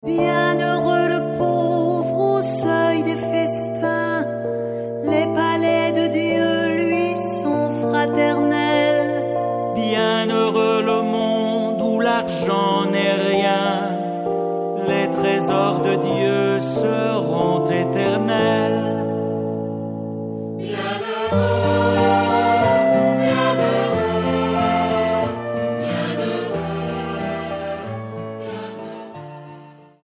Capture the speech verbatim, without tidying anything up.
Bienheureux le pauvre au seuil des festins, les palais de Dieu lui sont fraternels. Bienheureux le monde où l'argent n'est rien, les trésors de Dieu seront éternels. Bienheureux